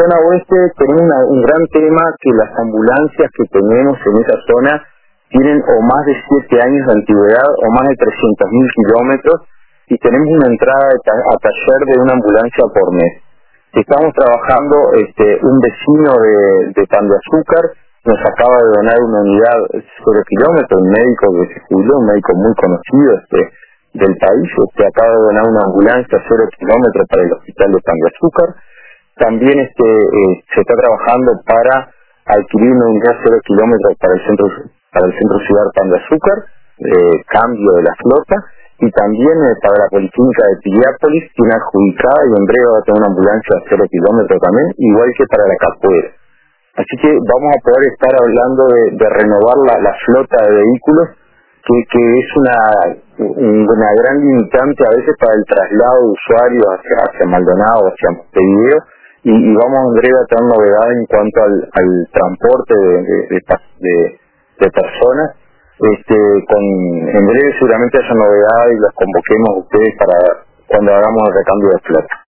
zona oeste tenemos un gran tema, que las ambulancias que tenemos en esa zona tienen o más de 7 años de antigüedad o más de 300.000 kilómetros, y tenemos una entrada a taller de una ambulancia por mes. Estamos trabajando, un vecino de Pan de Azúcar nos acaba de donar una unidad 0 kilómetros, un médico que se jubiló, un médico muy conocido del país, acaba de donar una ambulancia 0 kilómetros para el hospital de Pan de Azúcar. También se está trabajando para adquirir una unidad 0 kilómetros para el centro ciudad Pan de Azúcar, cambio de la flota, y también para la Policlínica de Piriápolis, tiene adjudicada y en breve va a tener una ambulancia 0 kilómetros también, igual que para la Capoeira. Así que vamos a poder estar hablando de renovar la flota de vehículos, que es una gran limitante a veces para el traslado de usuarios hacia Maldonado, hacia Montevideo, y vamos en breve a tener novedades en cuanto al transporte de personas. En breve seguramente haya novedades y las convoquemos a ustedes para cuando hagamos el recambio de flota.